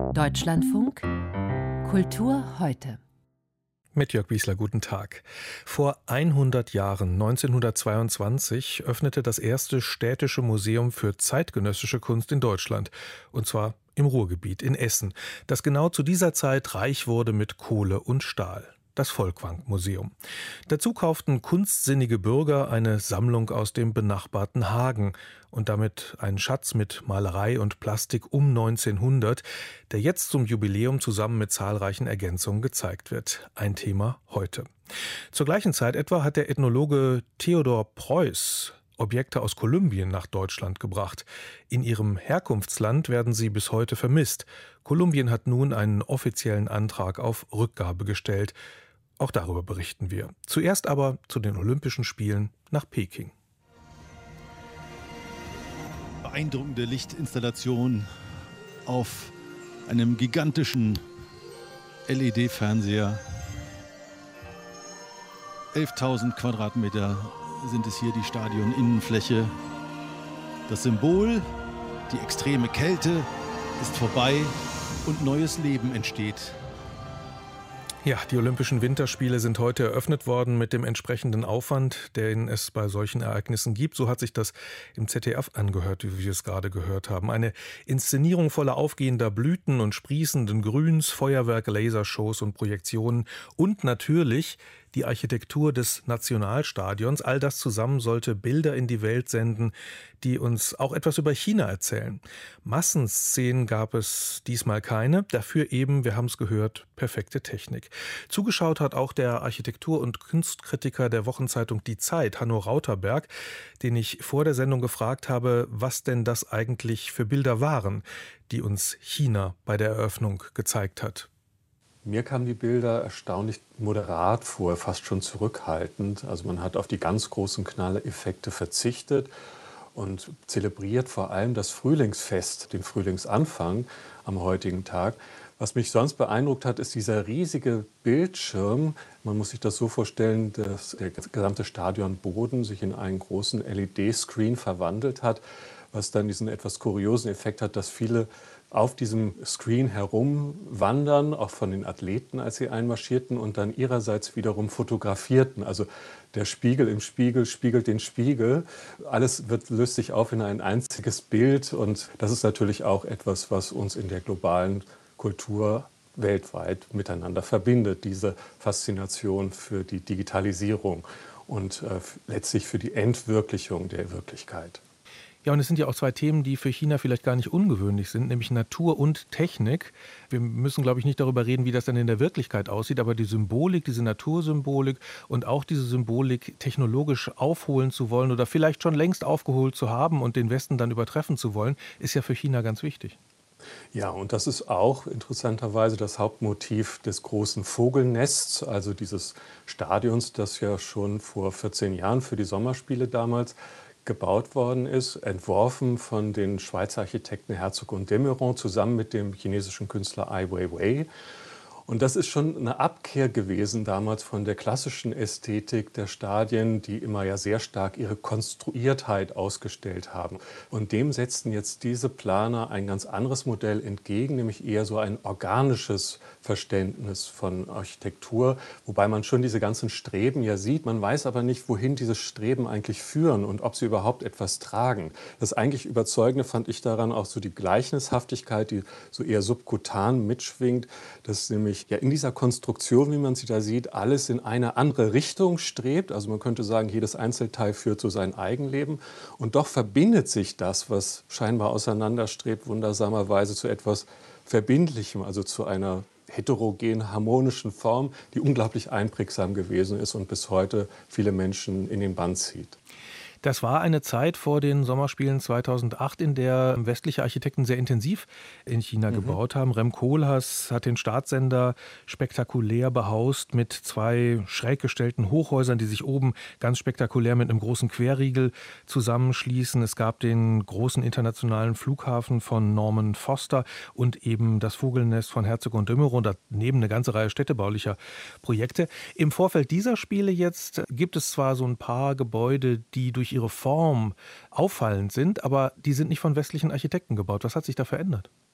Deutschlandfunk Kultur heute. Mit Jörg Wiesler, guten Tag. Vor 100 Jahren, 1922, öffnete das erste städtische Museum für zeitgenössische Kunst in Deutschland. Und zwar im Ruhrgebiet, in Essen, das genau zu dieser Zeit reich wurde mit Kohle und Stahl. Das Folkwang-Museum. Dazu kauften kunstsinnige Bürger eine Sammlung aus dem benachbarten Hagen und damit einen Schatz mit Malerei und Plastik um 1900, der jetzt zum Jubiläum zusammen mit zahlreichen Ergänzungen gezeigt wird. Ein Thema heute. Zur gleichen Zeit etwa hat der Ethnologe Theodor Preuß Objekte aus Kolumbien nach Deutschland gebracht. In ihrem Herkunftsland werden sie bis heute vermisst. Kolumbien hat nun einen offiziellen Antrag auf Rückgabe gestellt. Auch darüber berichten wir. Zuerst aber zu den Olympischen Spielen nach Peking. Beeindruckende Lichtinstallation auf einem gigantischen LED-Fernseher. 11.000 Quadratmeter sind es hier, die Stadioninnenfläche. Das Symbol, die extreme Kälte, ist vorbei und neues Leben entsteht. Ja, die Olympischen Winterspiele sind heute eröffnet worden mit dem entsprechenden Aufwand, den es bei solchen Ereignissen gibt. So hat sich das im ZDF angehört, wie wir es gerade gehört haben. Eine Inszenierung voller aufgehender Blüten und sprießenden Grüns, Feuerwerk, Lasershows und Projektionen und natürlich die Architektur des Nationalstadions. All das zusammen sollte Bilder in die Welt senden, die uns auch etwas über China erzählen. Massenszenen gab es diesmal keine, dafür eben, wir haben es gehört, perfekte Technik. Zugeschaut hat auch der Architektur- und Kunstkritiker der Wochenzeitung Die Zeit, Hanno Rauterberg, den ich vor der Sendung gefragt habe, was denn das eigentlich für Bilder waren, die uns China bei der Eröffnung gezeigt hat. Mir kamen die Bilder erstaunlich moderat vor, fast schon zurückhaltend. Also man hat auf die ganz großen Knalleffekte verzichtet und zelebriert vor allem das Frühlingsfest, den Frühlingsanfang am heutigen Tag. Was mich sonst beeindruckt hat, ist dieser riesige Bildschirm. Man muss sich das so vorstellen, dass der gesamte Stadionboden sich in einen großen LED-Screen verwandelt hat, was dann diesen etwas kuriosen Effekt hat, dass viele auf diesem Screen herumwandern, auch von den Athleten, als sie einmarschierten, und dann ihrerseits wiederum fotografierten. Also der Spiegel im Spiegel spiegelt den Spiegel. Alles löst sich auf in ein einziges Bild. Und das ist natürlich auch etwas, was uns in der globalen Kultur weltweit miteinander verbindet. Diese Faszination für die Digitalisierung und letztlich für die Entwirklichung der Wirklichkeit. Ja, und es sind ja auch zwei Themen, die für China vielleicht gar nicht ungewöhnlich sind, nämlich Natur und Technik. Wir müssen, glaube ich, nicht darüber reden, wie das dann in der Wirklichkeit aussieht, aber die Symbolik, diese Natursymbolik und auch diese Symbolik technologisch aufholen zu wollen oder vielleicht schon längst aufgeholt zu haben und den Westen dann übertreffen zu wollen, ist ja für China ganz wichtig. Ja, und das ist auch interessanterweise das Hauptmotiv des großen Vogelnests, also dieses Stadions, das ja schon vor 14 Jahren für die Sommerspiele damals gebaut worden ist, entworfen von den Schweizer Architekten Herzog und de Meuron zusammen mit dem chinesischen Künstler Ai Weiwei. Und das ist schon eine Abkehr gewesen damals von der klassischen Ästhetik der Stadien, die immer ja sehr stark ihre Konstruiertheit ausgestellt haben. Und dem setzten jetzt diese Planer ein ganz anderes Modell entgegen, nämlich eher so ein organisches Verständnis von Architektur, wobei man schon diese ganzen Streben ja sieht. Man weiß aber nicht, wohin diese Streben eigentlich führen und ob sie überhaupt etwas tragen. Das eigentlich Überzeugende fand ich daran auch so die Gleichnishaftigkeit, die so eher subkutan mitschwingt, dass nämlich ja in dieser Konstruktion, wie man sie da sieht, alles in eine andere Richtung strebt. Also man könnte sagen, jedes Einzelteil führt so sein Eigenleben. Und doch verbindet sich das, was scheinbar auseinanderstrebt, wundersamerweise zu etwas Verbindlichem, also zu einer heterogen, harmonischen Form, die unglaublich einprägsam gewesen ist und bis heute viele Menschen in den Bann zieht. Das war eine Zeit vor den Sommerspielen 2008, in der westliche Architekten sehr intensiv in China gebaut haben. Rem Koolhaas hat den Staatssender spektakulär behaust mit zwei schräg gestellten Hochhäusern, die sich oben ganz spektakulär mit einem großen Querriegel zusammenschließen. Es gab den großen internationalen Flughafen von Norman Foster und eben das Vogelnest von Herzog und de Meuron, daneben eine ganze Reihe städtebaulicher Projekte. Im Vorfeld dieser Spiele jetzt gibt es zwar so ein paar Gebäude, die durch ihre Form auffallend sind, aber die sind nicht von westlichen Architekten gebaut. Was hat sich da verändert?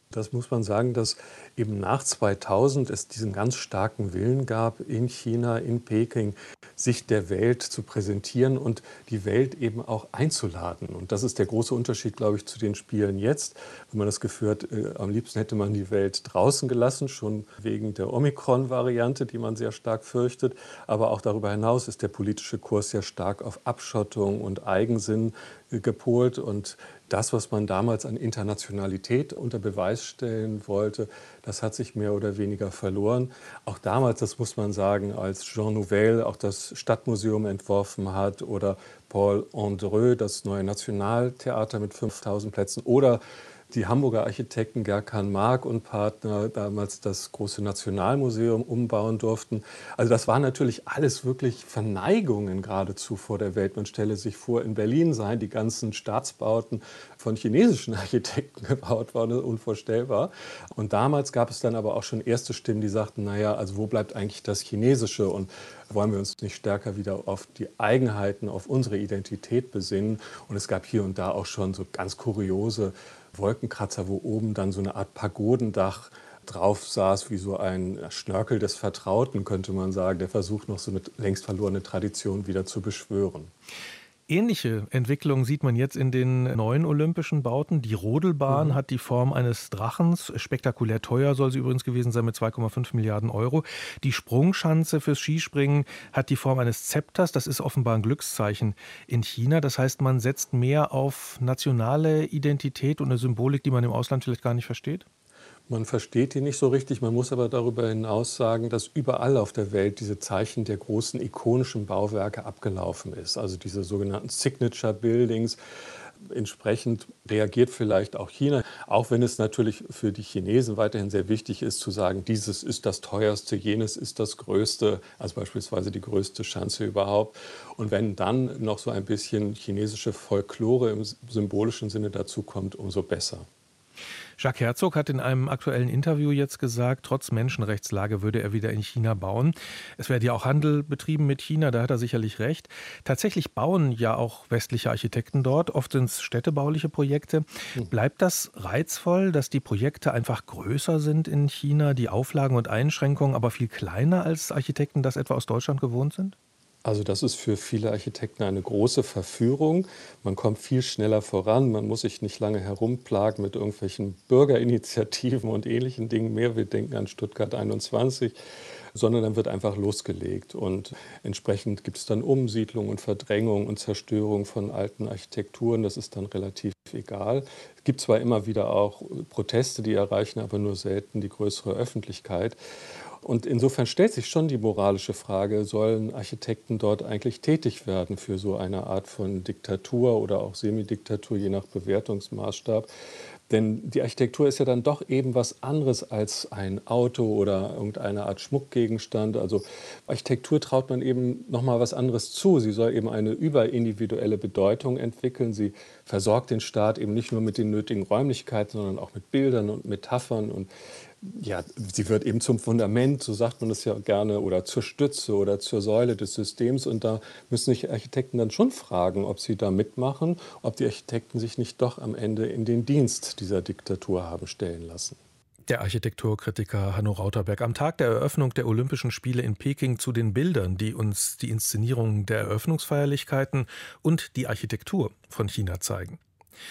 Das muss man sagen, dass eben nach 2000 es diesen ganz starken Willen gab, in China, in Peking, sich der Welt zu präsentieren und die Welt eben auch einzuladen. Und das ist der große Unterschied, glaube ich, zu den Spielen jetzt. Wenn man das Gefühl hat, am liebsten hätte man die Welt draußen gelassen, schon wegen der Omikron-Variante, die man sehr stark fürchtet. Aber auch darüber hinaus ist der politische Kurs sehr stark auf Abschottung und Eigensinn gepolt. Und das, was man damals an Internationalität unter Beweis stellen wollte, das hat sich mehr oder weniger verloren. Auch damals, das muss man sagen, als Jean Nouvel auch das Stadtmuseum entworfen hat oder Paul Andreu das neue Nationaltheater mit 5000 Plätzen oder die Hamburger Architekten Gerkan Mark und Partner damals das große Nationalmuseum umbauen durften. Also das waren natürlich alles wirklich Verneigungen geradezu vor der Welt. Man stelle sich vor, in Berlin seien die ganzen Staatsbauten von chinesischen Architekten gebaut worden, unvorstellbar. Und damals gab es dann aber auch schon erste Stimmen, die sagten, naja, also wo bleibt eigentlich das Chinesische und wollen wir uns nicht stärker wieder auf die Eigenheiten, auf unsere Identität besinnen? Und es gab hier und da auch schon so ganz kuriose Wolkenkratzer, wo oben dann so eine Art Pagodendach drauf saß, wie so ein Schnörkel des Vertrauten, könnte man sagen. Der versucht noch so eine längst verlorene Tradition wieder zu beschwören. Ähnliche Entwicklung sieht man jetzt in den neuen olympischen Bauten. Die Rodelbahn hat die Form eines Drachens. Spektakulär teuer soll sie übrigens gewesen sein mit 2,5 Milliarden Euro. Die Sprungschanze fürs Skispringen hat die Form eines Zepters. Das ist offenbar ein Glückszeichen in China. Das heißt, man setzt mehr auf nationale Identität und eine Symbolik, die man im Ausland vielleicht gar nicht versteht? Man versteht die nicht so richtig. Man muss aber darüber hinaus sagen, dass überall auf der Welt diese Zeichen der großen ikonischen Bauwerke abgelaufen ist. Also diese sogenannten Signature Buildings. Entsprechend reagiert vielleicht auch China, auch wenn es natürlich für die Chinesen weiterhin sehr wichtig ist zu sagen, dieses ist das teuerste, jenes ist das größte, also beispielsweise die größte Schanze überhaupt. Und wenn dann noch so ein bisschen chinesische Folklore im symbolischen Sinne dazu kommt, umso besser. Jacques Herzog hat in einem aktuellen Interview jetzt gesagt, trotz Menschenrechtslage würde er wieder in China bauen. Es werde ja auch Handel betrieben mit China, da hat er sicherlich recht. Tatsächlich bauen ja auch westliche Architekten dort, oft sind es städtebauliche Projekte. Bleibt das reizvoll, dass die Projekte einfach größer sind in China, die Auflagen und Einschränkungen aber viel kleiner als Architekten das etwa aus Deutschland gewohnt sind? Also das ist für viele Architekten eine große Verführung. Man kommt viel schneller voran, man muss sich nicht lange herumplagen mit irgendwelchen Bürgerinitiativen und ähnlichen Dingen mehr. Wir denken an Stuttgart 21, sondern dann wird einfach losgelegt. Und entsprechend gibt es dann Umsiedlung und Verdrängung und Zerstörung von alten Architekturen. Das ist dann relativ egal. Es gibt zwar immer wieder auch Proteste, die erreichen aber nur selten die größere Öffentlichkeit. Und insofern stellt sich schon die moralische Frage, sollen Architekten dort eigentlich tätig werden für so eine Art von Diktatur oder auch Semidiktatur, je nach Bewertungsmaßstab? Denn die Architektur ist ja dann doch eben was anderes als ein Auto oder irgendeine Art Schmuckgegenstand. Also Architektur traut man eben noch mal was anderes zu. Sie soll eben eine überindividuelle Bedeutung entwickeln. Sie versorgt den Staat eben nicht nur mit den nötigen Räumlichkeiten, sondern auch mit Bildern und Metaphern. Und ja, sie wird eben zum Fundament, so sagt man das ja gerne, oder zur Stütze oder zur Säule des Systems. Und da müssen sich Architekten dann schon fragen, ob sie da mitmachen, ob die Architekten sich nicht doch am Ende in den Dienst dieser Diktatur haben stellen lassen. Der Architekturkritiker Hanno Rauterberg am Tag der Eröffnung der Olympischen Spiele in Peking zu den Bildern, die uns die Inszenierung der Eröffnungsfeierlichkeiten und die Architektur von China zeigen.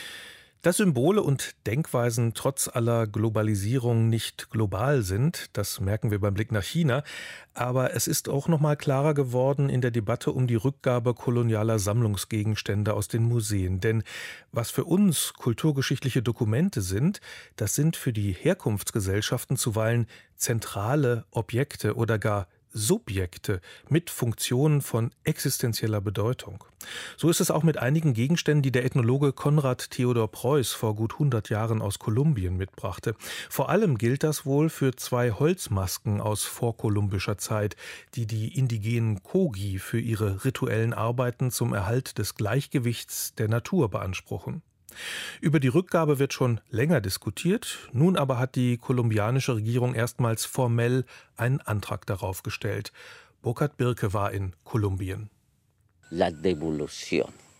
Dass Symbole und Denkweisen trotz aller Globalisierung nicht global sind, das merken wir beim Blick nach China. Aber es ist auch noch mal klarer geworden in der Debatte um die Rückgabe kolonialer Sammlungsgegenstände aus den Museen. Denn was für uns kulturgeschichtliche Dokumente sind, das sind für die Herkunftsgesellschaften zuweilen zentrale Objekte oder gar Subjekte mit Funktionen von existenzieller Bedeutung. So ist es auch mit einigen Gegenständen, die der Ethnologe Konrad Theodor Preuß vor gut 100 Jahren aus Kolumbien mitbrachte. Vor allem gilt das wohl für 2 Holzmasken aus vorkolumbischer Zeit, die die indigenen Kogi für ihre rituellen Arbeiten zum Erhalt des Gleichgewichts der Natur beanspruchen. Über die Rückgabe wird schon länger diskutiert. Nun aber hat die kolumbianische Regierung erstmals formell einen Antrag darauf gestellt. Burkhard Birke war in Kolumbien.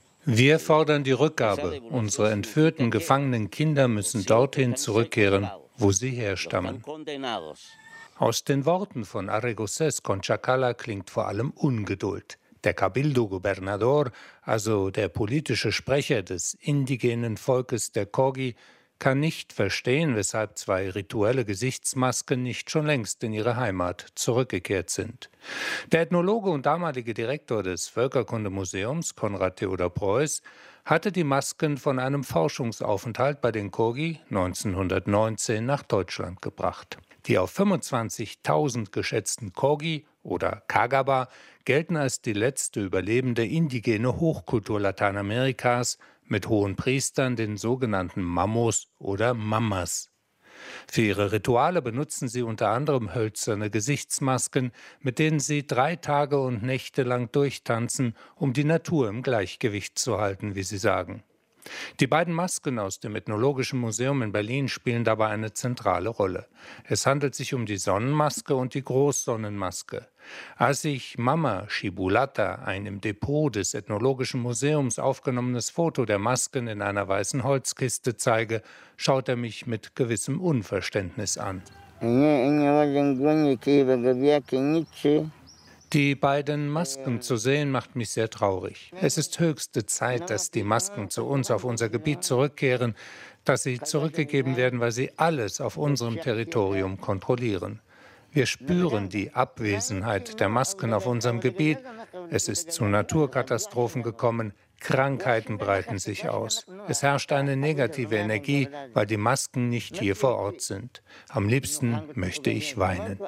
Wir fordern die Rückgabe. Unsere entführten, gefangenen Kinder müssen dorthin zurückkehren, wo sie herstammen. Aus den Worten von Arregocés Conchacala klingt vor allem Ungeduld. Der Cabildo Gobernador, also der politische Sprecher des indigenen Volkes der Kogi, kann nicht verstehen, weshalb 2 rituelle Gesichtsmasken nicht schon längst in ihre Heimat zurückgekehrt sind. Der Ethnologe und damalige Direktor des Völkerkundemuseums, Konrad Theodor Preuß, hatte die Masken von einem Forschungsaufenthalt bei den Kogi 1919 nach Deutschland gebracht. Die auf 25.000 geschätzten Kogi oder Kagaba gelten als die letzte überlebende indigene Hochkultur Lateinamerikas mit hohen Priestern, den sogenannten Mamos oder Mamas. Für ihre Rituale benutzen sie unter anderem hölzerne Gesichtsmasken, mit denen sie 3 Tage und Nächte lang durchtanzen, um die Natur im Gleichgewicht zu halten, wie sie sagen. Die beiden Masken aus dem Ethnologischen Museum in Berlin spielen dabei eine zentrale Rolle. Es handelt sich um die Sonnenmaske und die Großsonnenmaske. Als ich Mama Shibulata ein im Depot des Ethnologischen Museums aufgenommenes Foto der Masken in einer weißen Holzkiste zeige, schaut er mich mit gewissem Unverständnis an. Die beiden Masken zu sehen, macht mich sehr traurig. Es ist höchste Zeit, dass die Masken zu uns auf unser Gebiet zurückkehren, dass sie zurückgegeben werden, weil sie alles auf unserem Territorium kontrollieren. Wir spüren die Abwesenheit der Masken auf unserem Gebiet. Es ist zu Naturkatastrophen gekommen. Krankheiten breiten sich aus. Es herrscht eine negative Energie, weil die Masken nicht hier vor Ort sind. Am liebsten möchte ich weinen.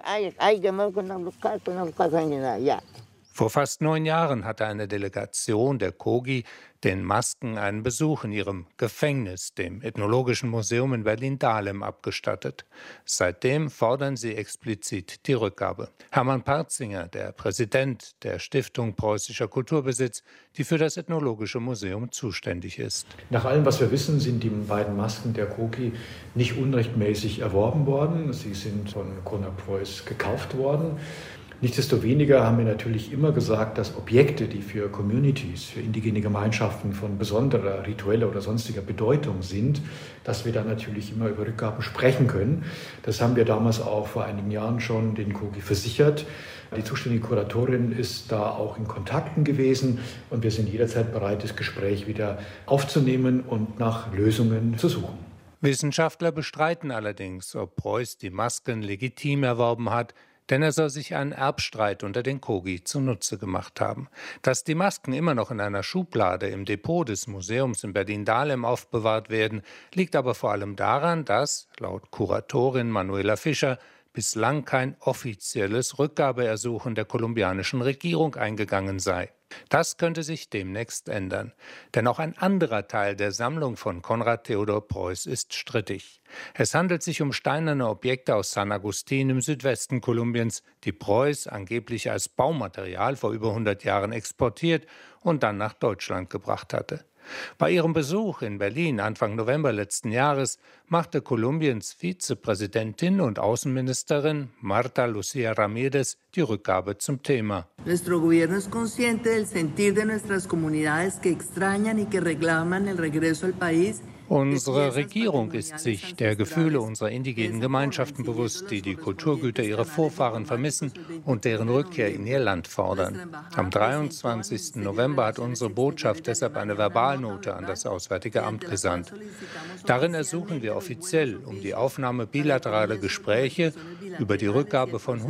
Vor fast 9 Jahren hatte eine Delegation der Kogi den Masken einen Besuch in ihrem Gefängnis, dem Ethnologischen Museum in Berlin-Dahlem, abgestattet. Seitdem fordern sie explizit die Rückgabe. Hermann Partzinger, der Präsident der Stiftung Preußischer Kulturbesitz, die für das Ethnologische Museum zuständig ist. Nach allem, was wir wissen, sind die beiden Masken der Kogi nicht unrechtmäßig erworben worden. Sie sind von Konrad Preuß gekauft worden. Nichtsdestoweniger haben wir natürlich immer gesagt, dass Objekte, die für Communities, für indigene Gemeinschaften von besonderer ritueller oder sonstiger Bedeutung sind, dass wir dann natürlich immer über Rückgaben sprechen können. Das haben wir damals auch vor einigen Jahren schon den Kogi versichert. Die zuständige Kuratorin ist da auch in Kontakten gewesen und wir sind jederzeit bereit, das Gespräch wieder aufzunehmen und nach Lösungen zu suchen. Wissenschaftler bestreiten allerdings, ob Preuß die Masken legitim erworben hat, denn er soll sich einen Erbstreit unter den Kogi zunutze gemacht haben. Dass die Masken immer noch in einer Schublade im Depot des Museums in Berlin-Dahlem aufbewahrt werden, liegt aber vor allem daran, dass, laut Kuratorin Manuela Fischer, bislang kein offizielles Rückgabeersuchen der kolumbianischen Regierung eingegangen sei. Das könnte sich demnächst ändern. Denn auch ein anderer Teil der Sammlung von Konrad Theodor Preuß ist strittig. Es handelt sich um steinerne Objekte aus San Agustin im Südwesten Kolumbiens, die Preuß angeblich als Baumaterial vor über 100 Jahren exportiert und dann nach Deutschland gebracht hatte. Bei ihrem Besuch in Berlin Anfang November letzten Jahres machte Kolumbiens Vizepräsidentin und Außenministerin Marta Lucía Ramírez die Rückgabe zum Thema. Nuestro gobierno es consciente del sentir de nuestras comunidades que extrañan y que reclaman el regreso al país. Unsere Regierung ist sich der Gefühle unserer indigenen Gemeinschaften bewusst, die die Kulturgüter ihrer Vorfahren vermissen und deren Rückkehr in ihr Land fordern. Am 23. November hat unsere Botschaft deshalb eine Verbalnote an das Auswärtige Amt gesandt. Darin ersuchen wir offiziell um die Aufnahme bilateraler Gespräche über die Rückgabe von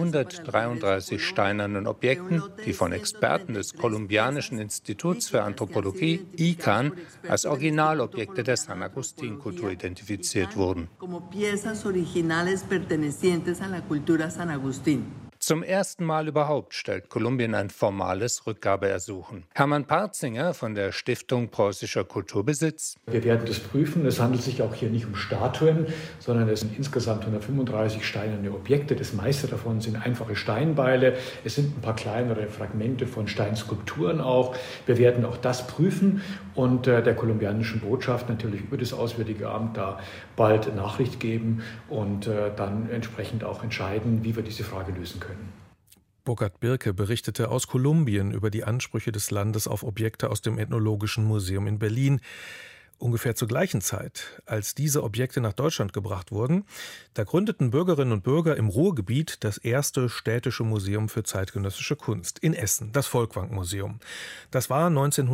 133 steinernen Objekten, die von Experten des Kolumbianischen Instituts für Anthropologie, ICAN, als Originalobjekte der San Agustin-Kultur identifiziert wurden. Zum ersten Mal überhaupt stellt Kolumbien ein formales Rückgabeersuchen. Hermann Partzinger von der Stiftung Preußischer Kulturbesitz. Wir werden das prüfen. Es handelt sich auch hier nicht um Statuen, sondern es sind insgesamt 135 steinerne Objekte. Das meiste davon sind einfache Steinbeile. Es sind ein paar kleinere Fragmente von Steinskulpturen auch. Wir werden auch das prüfen und der kolumbianischen Botschaft natürlich über das Auswärtige Amt da bald Nachricht geben und dann entsprechend auch entscheiden, wie wir diese Frage lösen können. Burkhard Birke berichtete aus Kolumbien über die Ansprüche des Landes auf Objekte aus dem Ethnologischen Museum in Berlin. Ungefähr zur gleichen Zeit, als diese Objekte nach Deutschland gebracht wurden, da gründeten Bürgerinnen und Bürger im Ruhrgebiet das erste städtische Museum für zeitgenössische Kunst in Essen, das Folkwang-Museum. Das war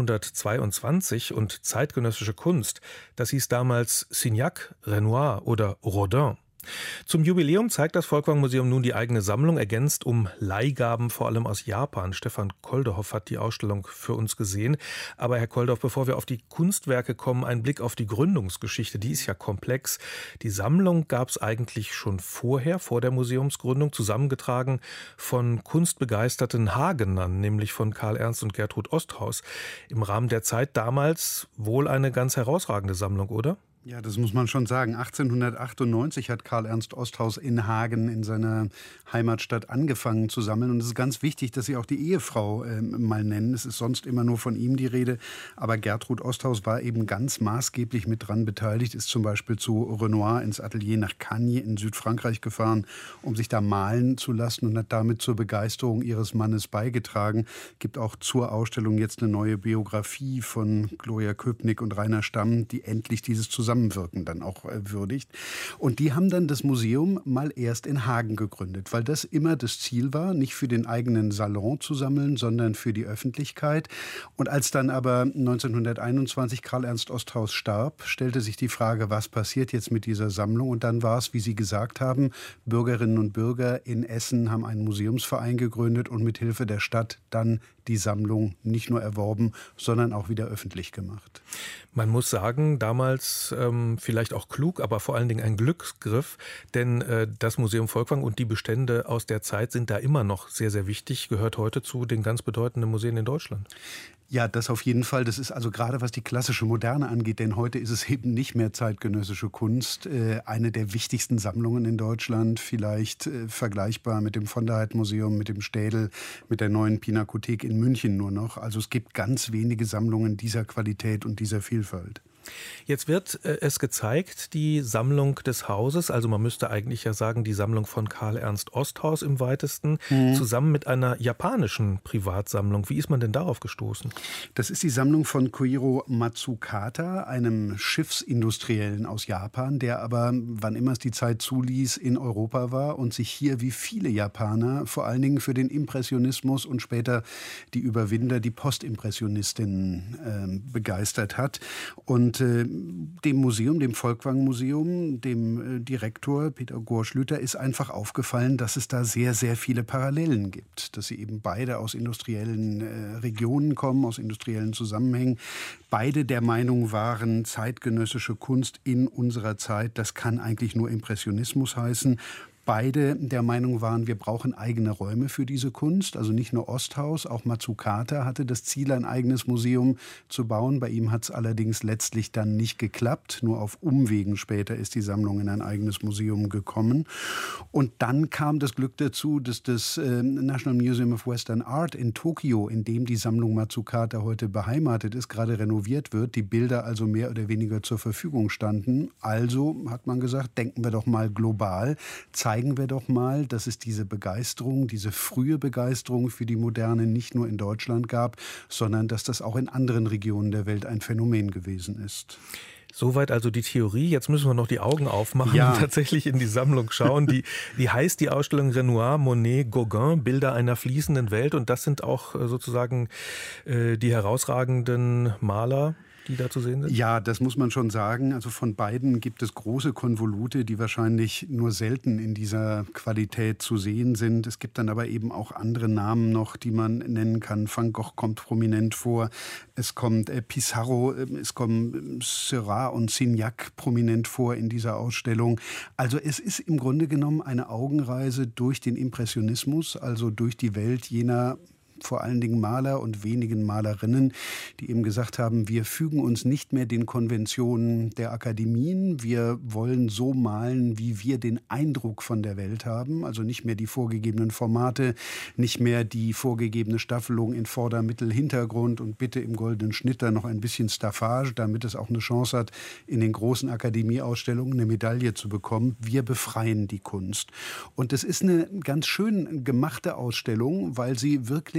1922 und zeitgenössische Kunst, das hieß damals Signac, Renoir oder Rodin. Zum Jubiläum zeigt das Folkwang-Museum nun die eigene Sammlung, ergänzt um Leihgaben vor allem aus Japan. Stefan Koldehoff hat die Ausstellung für uns gesehen. Aber Herr Koldehoff, bevor wir auf die Kunstwerke kommen, ein Blick auf die Gründungsgeschichte. Die ist ja komplex. Die Sammlung gab es eigentlich schon vorher, vor der Museumsgründung, zusammengetragen von kunstbegeisterten Hagenern, nämlich von Karl Ernst und Gertrud Osthaus. Im Rahmen der Zeit damals wohl eine ganz herausragende Sammlung, oder? Ja, das muss man schon sagen. 1898 hat Karl Ernst Osthaus in Hagen in seiner Heimatstadt angefangen zu sammeln. Und es ist ganz wichtig, dass Sie auch die Ehefrau mal nennen. Es ist sonst immer nur von ihm die Rede. Aber Gertrud Osthaus war eben ganz maßgeblich mit dran beteiligt, ist zum Beispiel zu Renoir ins Atelier nach Cagnes in Südfrankreich gefahren, um sich da malen zu lassen und hat damit zur Begeisterung ihres Mannes beigetragen. Gibt auch zur Ausstellung jetzt eine neue Biografie von Gloria Köpnick und Rainer Stamm, die endlich dieses Zusammenwirken dann auch würdigt. Und die haben dann das Museum mal erst in Hagen gegründet, weil das immer das Ziel war, nicht für den eigenen Salon zu sammeln, sondern für die Öffentlichkeit. Und als dann aber 1921 Karl Ernst Osthaus starb, stellte sich die Frage, was passiert jetzt mit dieser Sammlung? Und dann war es, wie Sie gesagt haben, Bürgerinnen und Bürger in Essen haben einen Museumsverein gegründet und mit Hilfe der Stadt dann die Sammlung nicht nur erworben, sondern auch wieder öffentlich gemacht. Man muss sagen, damals vielleicht auch klug, aber vor allen Dingen ein Glücksgriff, denn das Museum Folkwang und die Bestände aus der Zeit sind da immer noch sehr, sehr wichtig, gehört heute zu den ganz bedeutenden Museen in Deutschland. Ja, das auf jeden Fall. Das ist also gerade, was die klassische Moderne angeht, denn heute ist es eben nicht mehr zeitgenössische Kunst. Eine der wichtigsten Sammlungen in Deutschland, vielleicht vergleichbar mit dem von der Heydt Museum, mit dem Städel, mit der neuen Pinakothek in München nur noch. Also es gibt ganz wenige Sammlungen dieser Qualität und dieser Vielfalt. Jetzt wird es gezeigt, die Sammlung des Hauses, also man müsste eigentlich ja sagen, die Sammlung von Karl Ernst Osthaus im weitesten, zusammen mit einer japanischen Privatsammlung. Wie ist man denn darauf gestoßen? Das ist die Sammlung von Koichiro Matsukata, einem Schiffsindustriellen aus Japan, der aber, wann immer es die Zeit zuließ, in Europa war und sich hier wie viele Japaner vor allen Dingen für den Impressionismus und später die Überwinder, die Postimpressionistinnen begeistert hat. Und dem Museum, dem Folkwang-Museum, dem Direktor Peter Gohr-Schlüter ist einfach aufgefallen, dass es da sehr, sehr viele Parallelen gibt. Dass sie eben beide aus industriellen Regionen kommen, aus industriellen Zusammenhängen. Beide der Meinung waren, zeitgenössische Kunst in unserer Zeit, das kann eigentlich nur Impressionismus heißen. Beide der Meinung waren, wir brauchen eigene Räume für diese Kunst. Also nicht nur Osthaus, auch Matsukata hatte das Ziel, ein eigenes Museum zu bauen. Bei ihm hat es allerdings letztlich dann nicht geklappt. Nur auf Umwegen später ist die Sammlung in ein eigenes Museum gekommen. Und dann kam das Glück dazu, dass das National Museum of Western Art in Tokio, in dem die Sammlung Matsukata heute beheimatet ist, gerade renoviert wird. Die Bilder also mehr oder weniger zur Verfügung standen. Also hat man gesagt, denken wir doch mal global, zeigen wir doch mal, dass es diese Begeisterung, diese frühe Begeisterung für die Moderne nicht nur in Deutschland gab, sondern dass das auch in anderen Regionen der Welt ein Phänomen gewesen ist. Soweit also die Theorie. Jetzt müssen wir noch die Augen aufmachen und tatsächlich in die Sammlung schauen. Die heißt die Ausstellung Renoir, Monet, Gauguin, Bilder einer fließenden Welt. Und das sind auch sozusagen die herausragenden Maler, die da zu sehen sind? Ja, das muss man schon sagen. Also von beiden gibt es große Konvolute, die wahrscheinlich nur selten in dieser Qualität zu sehen sind. Es gibt dann aber eben auch andere Namen noch, die man nennen kann. Van Gogh kommt prominent vor. Es kommt Pissarro, es kommen Seurat und Signac prominent vor in dieser Ausstellung. Also es ist im Grunde genommen eine Augenreise durch den Impressionismus, also durch die Welt jener vor allen Dingen Maler und wenigen Malerinnen, die eben gesagt haben, wir fügen uns nicht mehr den Konventionen der Akademien, wir wollen so malen, wie wir den Eindruck von der Welt haben, also nicht mehr die vorgegebenen Formate, nicht mehr die vorgegebene Staffelung in Vorder-, Mittel-, Hintergrund und bitte im goldenen Schnitt dann noch ein bisschen Staffage, damit es auch eine Chance hat, in den großen Akademieausstellungen eine Medaille zu bekommen. Wir befreien die Kunst. Und das ist eine ganz schön gemachte Ausstellung, weil sie wirklich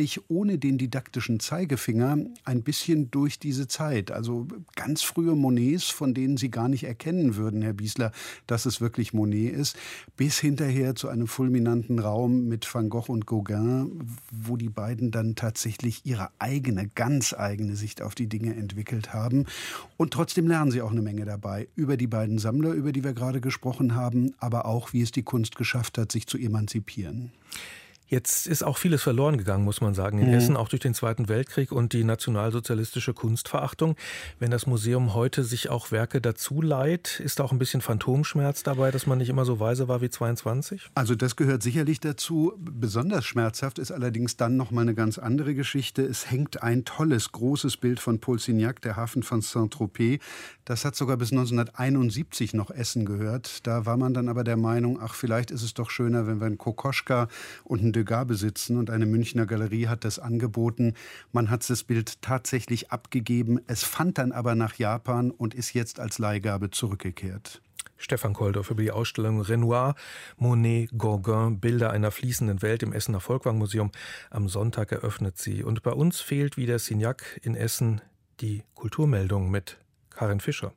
eigentlich ohne den didaktischen Zeigefinger ein bisschen durch diese Zeit. Also ganz frühe Monets, von denen Sie gar nicht erkennen würden, Herr Biesler, dass es wirklich Monet ist, bis hinterher zu einem fulminanten Raum mit Van Gogh und Gauguin, wo die beiden dann tatsächlich ihre eigene, ganz eigene Sicht auf die Dinge entwickelt haben. Und trotzdem lernen Sie auch eine Menge dabei. Über die beiden Sammler, über die wir gerade gesprochen haben, aber auch, wie es die Kunst geschafft hat, sich zu emanzipieren. Jetzt ist auch vieles verloren gegangen, muss man sagen, in Essen, auch durch den Zweiten Weltkrieg und die nationalsozialistische Kunstverachtung. Wenn das Museum heute sich auch Werke dazu leiht, ist da auch ein bisschen Phantomschmerz dabei, dass man nicht immer so weise war wie 22? Also das gehört sicherlich dazu. Besonders schmerzhaft ist allerdings dann noch mal eine ganz andere Geschichte. Es hängt ein tolles, großes Bild von Paul Signac, der Hafen von Saint-Tropez. Das hat sogar bis 1971 noch Essen gehört. Da war man dann aber der Meinung, ach, vielleicht ist es doch schöner, wenn wir einen Kokoschka und einen Degas besitzen, und eine Münchner Galerie hat das angeboten. Man hat das Bild tatsächlich abgegeben. Es fand dann aber nach Japan und ist jetzt als Leihgabe zurückgekehrt. Stefan Koldorf über die Ausstellung Renoir, Monet, Gauguin, Bilder einer fließenden Welt im Essener Volkwang-Museum. Am Sonntag eröffnet sie. Und bei uns fehlt wieder Signac in Essen die Kulturmeldung mit Karin Fischer.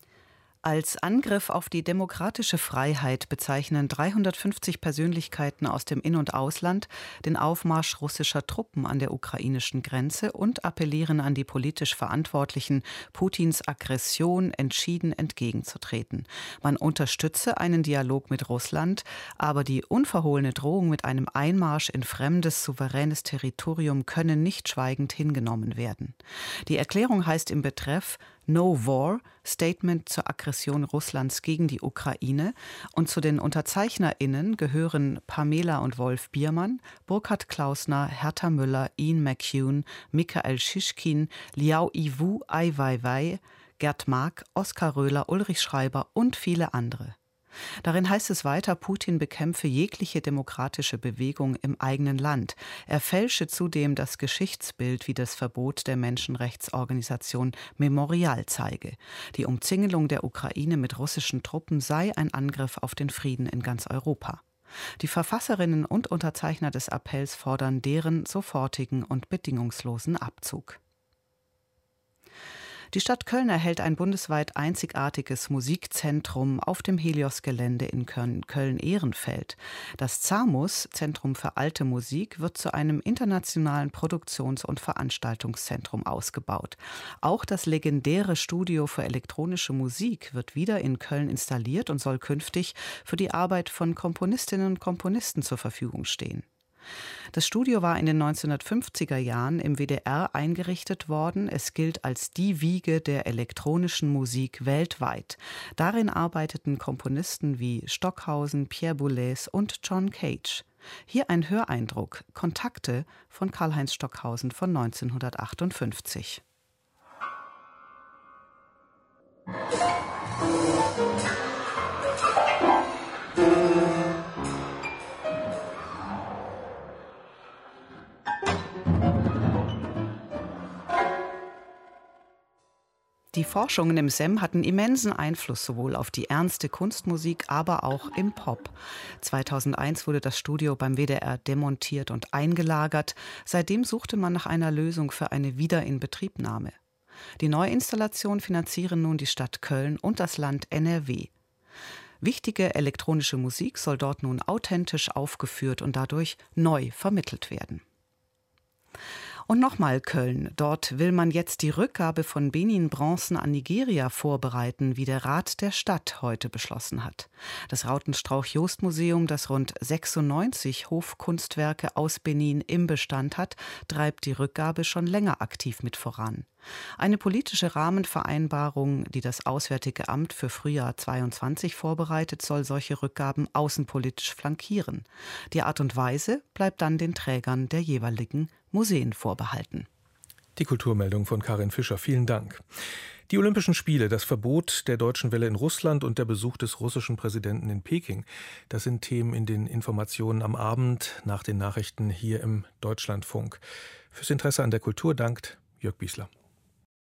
Als Angriff auf die demokratische Freiheit bezeichnen 350 Persönlichkeiten aus dem In- und Ausland den Aufmarsch russischer Truppen an der ukrainischen Grenze und appellieren an die politisch Verantwortlichen, Putins Aggression entschieden entgegenzutreten. Man unterstütze einen Dialog mit Russland, aber die unverhohlene Drohung mit einem Einmarsch in fremdes, souveränes Territorium könne nicht schweigend hingenommen werden. Die Erklärung heißt im Betreff No War, Statement zur Aggression Russlands gegen die Ukraine, und zu den UnterzeichnerInnen gehören Pamela und Wolf Biermann, Burkhard Klausner, Hertha Müller, Ian McEwan, Michael Schischkin, Liao Yiwu, Ai Weiwei, Gerd Mark, Oskar Röhler, Ulrich Schreiber und viele andere. Darin heißt es weiter, Putin bekämpfe jegliche demokratische Bewegung im eigenen Land. Er fälsche zudem das Geschichtsbild, wie das Verbot der Menschenrechtsorganisation Memorial zeige. Die Umzingelung der Ukraine mit russischen Truppen sei ein Angriff auf den Frieden in ganz Europa. Die Verfasserinnen und Unterzeichner des Appells fordern deren sofortigen und bedingungslosen Abzug. Die Stadt Köln erhält ein bundesweit einzigartiges Musikzentrum auf dem Helios-Gelände in Köln-Ehrenfeld. Das ZAMUS, Zentrum für alte Musik, wird zu einem internationalen Produktions- und Veranstaltungszentrum ausgebaut. Auch das legendäre Studio für elektronische Musik wird wieder in Köln installiert und soll künftig für die Arbeit von Komponistinnen und Komponisten zur Verfügung stehen. Das Studio war in den 1950er Jahren im WDR eingerichtet worden. Es gilt als die Wiege der elektronischen Musik weltweit. Darin arbeiteten Komponisten wie Stockhausen, Pierre Boulez und John Cage. Hier ein Höreindruck, Kontakte von Karl-Heinz Stockhausen von 1958. Die Forschungen im SEM hatten immensen Einfluss sowohl auf die ernste Kunstmusik, aber auch im Pop. 2001 wurde das Studio beim WDR demontiert und eingelagert. Seitdem suchte man nach einer Lösung für eine Wiederinbetriebnahme. Die Neuinstallation finanzieren nun die Stadt Köln und das Land NRW. Wichtige elektronische Musik soll dort nun authentisch aufgeführt und dadurch neu vermittelt werden. Und nochmal Köln. Dort will man jetzt die Rückgabe von Benin-Bronzen an Nigeria vorbereiten, wie der Rat der Stadt heute beschlossen hat. Das Rautenstrauch-Jost-Museum, das rund 96 Hofkunstwerke aus Benin im Bestand hat, treibt die Rückgabe schon länger aktiv mit voran. Eine politische Rahmenvereinbarung, die das Auswärtige Amt für Frühjahr 22 vorbereitet, soll solche Rückgaben außenpolitisch flankieren. Die Art und Weise bleibt dann den Trägern der jeweiligen Museen vorbehalten. Die Kulturmeldung von Karin Fischer. Vielen Dank. Die Olympischen Spiele, das Verbot der Deutschen Welle in Russland und der Besuch des russischen Präsidenten in Peking. Das sind Themen in den Informationen am Abend nach den Nachrichten hier im Deutschlandfunk. Fürs Interesse an der Kultur dankt Jörg Biesler.